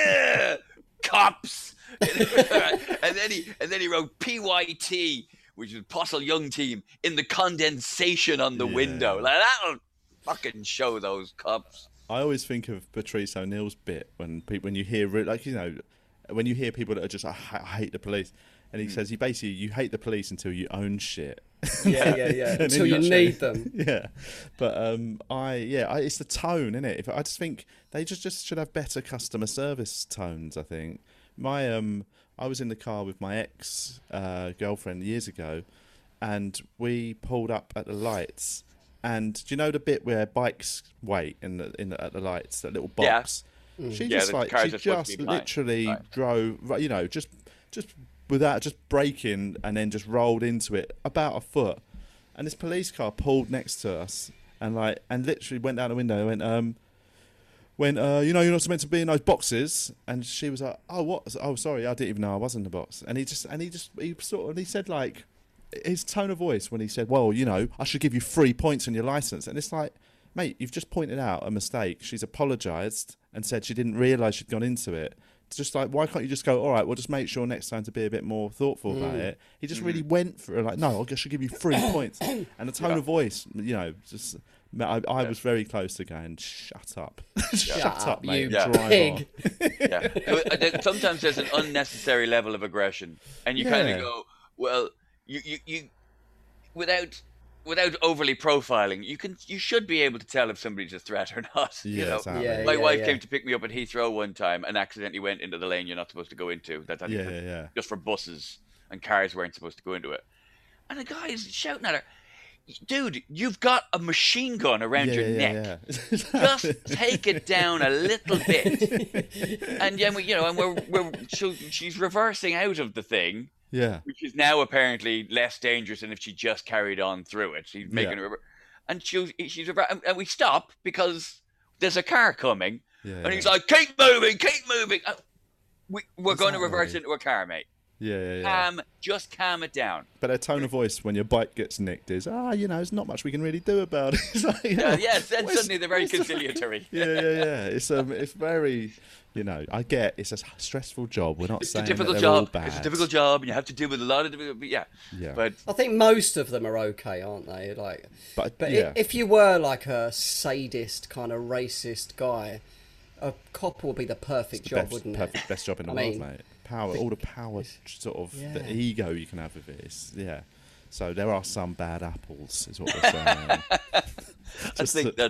Cops. and then he wrote PYT, which is Postle Young Team, in the condensation on the window. Like, that'll fucking show those cops. I always think of Patrice O'Neill's bit when you hear, like, you know, when you hear people that are just, I hate the police, and he says, you hate the police until you own shit. Yeah. Until you need them. Yeah, but it's the tone, isn't it? I just think they just should have better customer service tones. I think I was in the car with my ex girlfriend years ago, and we pulled up at the lights. And do you know the bit where bikes wait at the lights, that little box? Yeah. She just literally drove, you know, just without just braking, and then just rolled into it about a foot. And this police car pulled next to us and literally went down the window and went, you know, you're not meant to be in those boxes. And she was like, oh, what? Oh, sorry, I didn't even know I was in the box. And he said, like, his tone of voice when he said, well, you know, I should give you 3 points on your license. And it's like, mate, you've just pointed out a mistake. She's apologised and said she didn't realise she'd gone into it. It's just like, why can't you just go, all right, well, just make sure next time to be a bit more thoughtful about it. He just really went for it, like, no, I should give you 3 points. And the tone of voice, you know, just... I was very close to going, shut up. Shut up, mate. You pig. Sometimes there's an unnecessary level of aggression. And you kind of go, well... You without overly profiling, you should be able to tell if somebody's a threat or not. Yeah, you know? exactly. My wife came to pick me up at Heathrow one time and accidentally went into the lane you're not supposed to go into. Just for buses, and cars weren't supposed to go into it. And the guy is shouting at her, dude, you've got a machine gun around your neck. Just take it down a little bit. And then she's reversing out of the thing. Yeah, which is now apparently less dangerous than if she just carried on through it. She's making her, and she's and we stop because there's a car coming, and he's like, "Keep moving." We're going to reverse into a car, mate. Yeah. Just calm it down. But a tone of voice when your bike gets nicked is, you know, there's not much we can really do about it. It's like, then suddenly they're very conciliatory. Yeah. It's very. You know, I get it's a stressful job. We're not saying it's a difficult that job. All bad. It's a difficult job, and you have to deal with a lot of difficult. Yeah. But I think most of them are okay, aren't they? Like, but yeah. if you were like a sadist kind of racist guy, a cop would be the perfect job, wouldn't it? Best job in the world, mate. All the power, sort of the ego you can have with it. So there are some bad apples, is what we're saying. I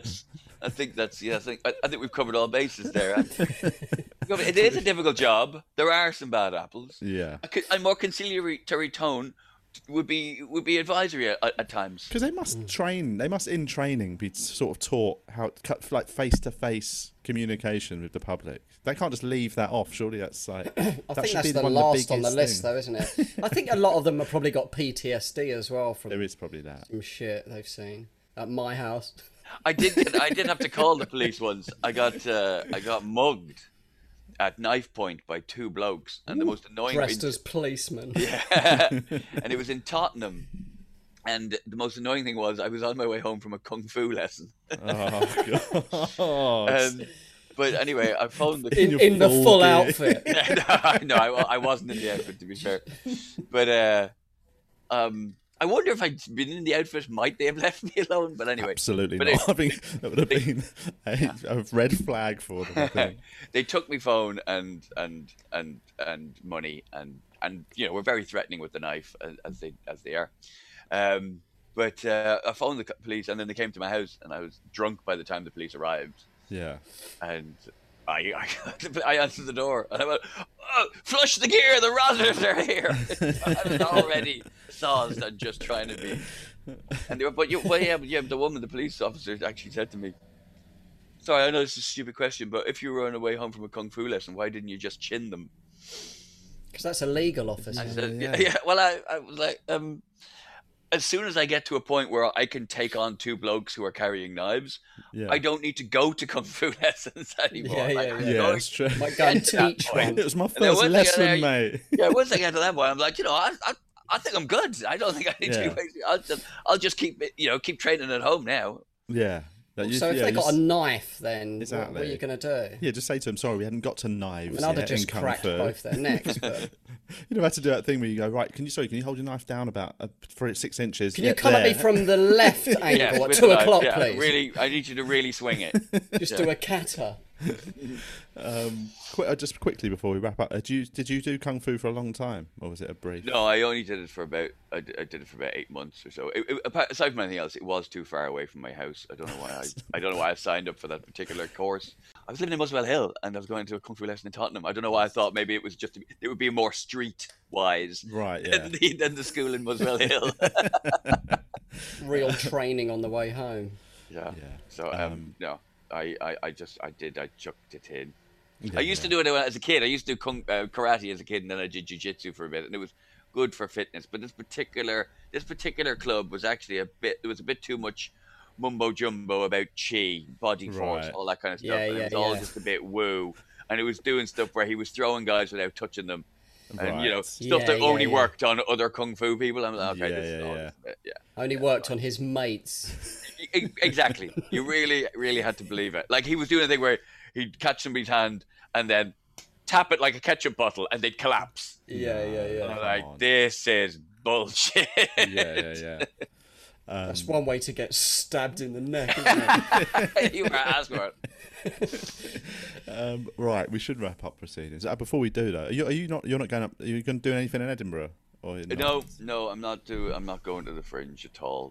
think we've covered all bases there. It is a difficult job. There are some bad apples. Yeah. A more conciliatory tone would be advisory at times. Because they must train. They must, in training, be sort of taught how to cut like face-to-face communication with the public. They can't just leave that off. Surely that's like. I think that's the last on the list, though, isn't it? I think a lot of them have probably got PTSD as well from. There is probably that. Some shit they've seen at my house. I did have to call the police once. I got mugged at knife point by 2 blokes, and the most annoying dressed as policemen. Yeah, and it was in Tottenham, and the most annoying thing was I was on my way home from a kung fu lesson. Oh God! But anyway, I phoned the in the full outfit. No, I wasn't in the outfit, to be fair. But I wonder if I'd been in the outfit, might they have left me alone? But anyway, absolutely not. I think that would have been a red flag for them. I think. They took me phone and money and you know, were very threatening with the knife as they are. But I phoned the police, and then they came to my house, and I was drunk by the time the police arrived. Yeah. And I answered the door, and I went, oh, flush the gear, the rotters are here. I was already sauced and just trying to be. And they were, the police officer actually said to me, sorry, I know this is a stupid question, but if you were on the way home from a kung fu lesson, why didn't you just chin them? Because that's a legal officer. I said, yeah. Well, I was like, as soon as I get to a point where I can take on two blokes who are carrying knives, Yeah. I don't need to go to kung fu lessons anymore. Yeah, that's true. Might go and teach one. It was my first lesson, mate. Yeah, once I get to that point, I'm like, I think I'm good. I don't think I need to. I'll just keep training at home now. Yeah. So if they got a knife, then exactly. what are you going to do? Yeah, just say to them, sorry, we hadn't got to knives. I'd have just cracked both their necks. But... You'd have had to do that thing where you go, right, can you hold your knife down about 6 inches? Can you come at me from the left angle at 2 o'clock, please? Really, I need you to really swing it. Just do a kata. Just quickly before we wrap up, did you do kung fu for a long time, or was it a brief? No, I only did it for about 8 months or so. Aside from anything else, it was too far away from my house. I don't know why I signed up for that particular course. I was living in Muswell Hill and I was going to a kung fu lesson in Tottenham. I don't know why I thought maybe it would be more street wise, right? Yeah. than the school in Muswell Hill. Real training on the way home. Yeah. So no. I chucked it in. I used to do it as a kid. I used to do karate as a kid, and then I did jiu-jitsu for a bit, and it was good for fitness. But this particular club was actually there was a bit too much mumbo jumbo about chi, body force, all that kind of stuff. And it was all just a bit woo, and it was doing stuff where he was throwing guys without touching them, and stuff that only worked on other kung fu people. I'm like, okay, only worked on his mates. Exactly. You really, really had to believe it. Like he was doing a thing where he'd catch somebody's hand and then tap it like a ketchup bottle and they'd collapse. Yeah. I'm like, this is bullshit. Yeah. That's one way to get stabbed in the neck, isn't it? You were asked for it. Right, we should wrap up proceedings. Before we do though, you're not going up? Are you going to do anything in Edinburgh? Or No, I'm not going to the Fringe at all.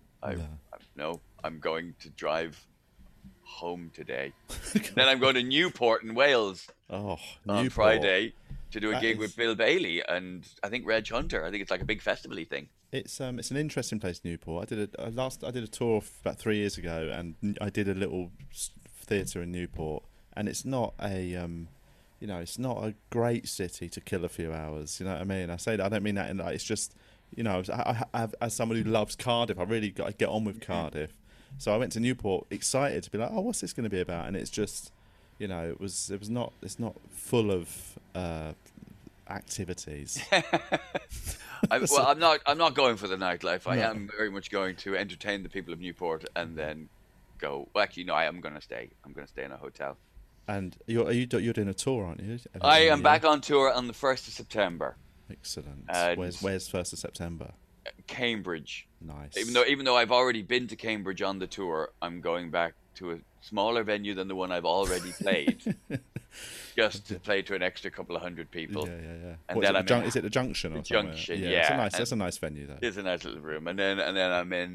I'm going to drive home today. Then I'm going to Newport in Wales on Friday to do a gig with Bill Bailey and I think Reg Hunter. I think it's like a big festival-y thing. It's an interesting place, Newport. I did a tour about 3 years ago, and I did a little theatre in Newport, and it's not it's not a great city to kill a few hours. You know what I mean? I say that, I don't mean that in it's just, as someone who loves Cardiff, I really got to get on with Cardiff. So I went to Newport excited to be like, oh, what's this going to be about? And it's just, it's not full of activities. I'm not going for the nightlife. I am very much going to entertain the people of Newport and then go. Well, actually, no, I am going to stay. I'm going to stay in a hotel. And you're doing a tour, aren't you? I am back on tour on the 1st of September. Excellent. Where's 1st of September? Cambridge. Nice. Even though I've already been to Cambridge on the tour, I'm going back to a smaller venue than the one I've already played, just to play to an extra couple of hundred people. Yeah. And then is it the Junction or something? Junction, yeah. That's a nice venue though. It's a nice little room, and then I'm in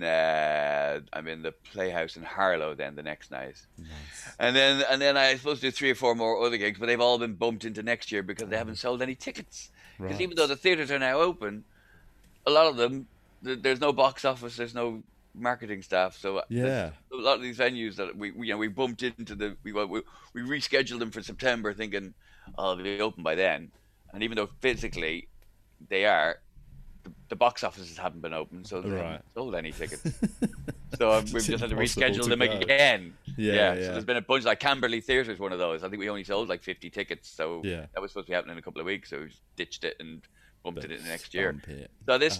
the Playhouse in Harlow then the next night. Nice. And then I'm supposed to do 3 or 4 more other gigs, but they've all been bumped into next year because they haven't sold any tickets. Because even though the theatres are now open, a lot of them there's no box office, there's no marketing staff, so a lot of these venues that we bumped into we rescheduled them for September thinking they'll be open by then, and even though physically they are, the box offices haven't been open, so they haven't sold any tickets. So we've just had to reschedule them again. So there's been a bunch, like Camberley Theatre is one of those. I think we only sold like 50 tickets, so that was supposed to be happening in a couple of weeks, so we just ditched it and bumped it in the next year. So this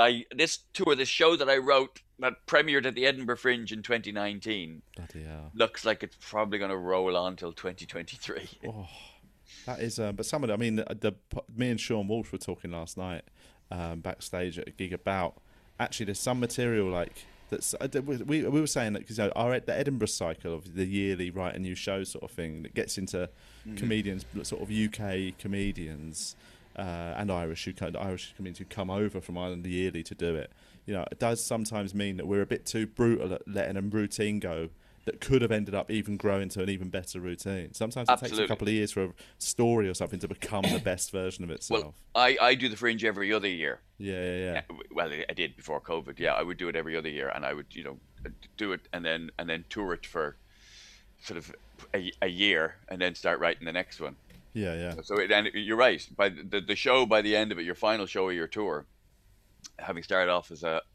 show that I wrote that premiered at the Edinburgh Fringe in 2019 looks like it's probably going to roll on till 2023. Oh, that is, but some of it, I mean, me and Sean Walsh were talking last night backstage at a gig about, actually there's some material like that's, we were saying that because the Edinburgh cycle of the yearly write a new show sort of thing that gets into comedians, sort of UK comedians and Irish comedians who come over from Ireland yearly to do it. It does sometimes mean that we're a bit too brutal at letting a routine go that could have ended up even growing to an even better routine. Sometimes it takes a couple of years for a story or something to become the best version of itself. Well, I do the Fringe every other year. Yeah. Well, I did before COVID. Yeah, I would do it every other year, and I would, do it and then tour it for sort of a year, and then start writing the next one. Yeah. So and you're right. By the show, by the end of it, your final show of your tour, having started off as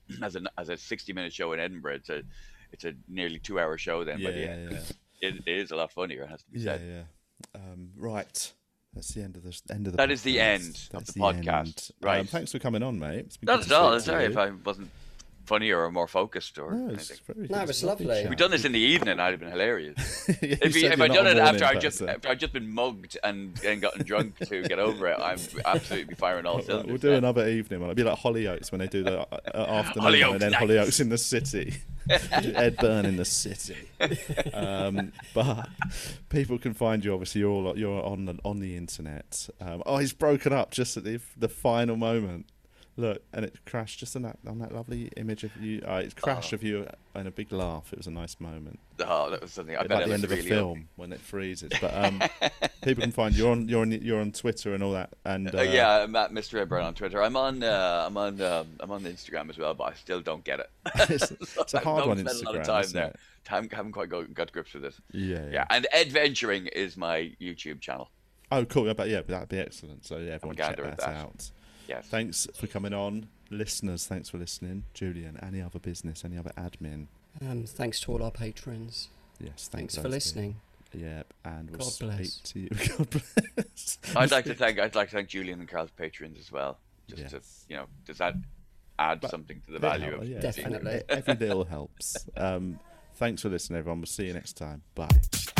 as a 60-minute show in Edinburgh, it's a nearly 2-hour show then. By the end, it is a lot funnier. It has to be said. Right. That's the end of the podcast. That is the end of the podcast. Right. Thanks for coming on, mate. Not at all. Sorry if I wasn't funnier or more focused or anything. No, it was lovely. We've done this in the evening. I'd have been hilarious. if I'd done it after I'd just been mugged and gotten drunk to get over it, I'm absolutely firing all cylinders. We'll do another evening one. It'll be like Hollyoaks when they do the afternoon Hollyoaks, and then Hollyoaks in the city. Ed Byrne in the city. But people can find you. Obviously, you're on the internet. He's broken up just at the final moment. Look, and it crashed just on that lovely image of you. It crashed of you and a big laugh. It was a nice moment. Oh, that was something. I bet like the end of a film when it freezes. But people can find you you're on Twitter and all that. And yeah, I'm at Mr. Ed Byrne on Twitter. I'm on the Instagram as well, but I still don't get it. It's a hard one. Instagram. Spend a lot of time there. Haven't quite got to grips with it. Yeah. And Edventuring is my YouTube channel. Oh, cool. But that'd be excellent. So yeah, everyone check that out. Yes. Thanks for coming on. Listeners, thanks for listening. Julian, any other business, any other admin? Thanks to all our patrons. Yes, thanks for listening. Yeah, and we'll God bless. speak to you. God bless. I'd like to thank Julian and Carl's patrons as well. Just to, does that add something to the value of yeah, definitely. Every little helps. Thanks for listening, everyone. We'll see you next time. Bye.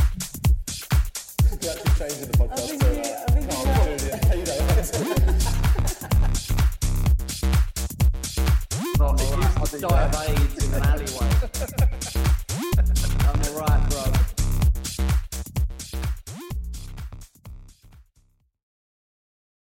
We're actually changing the podcast. Ron, if you die of AIDS in an alleyway.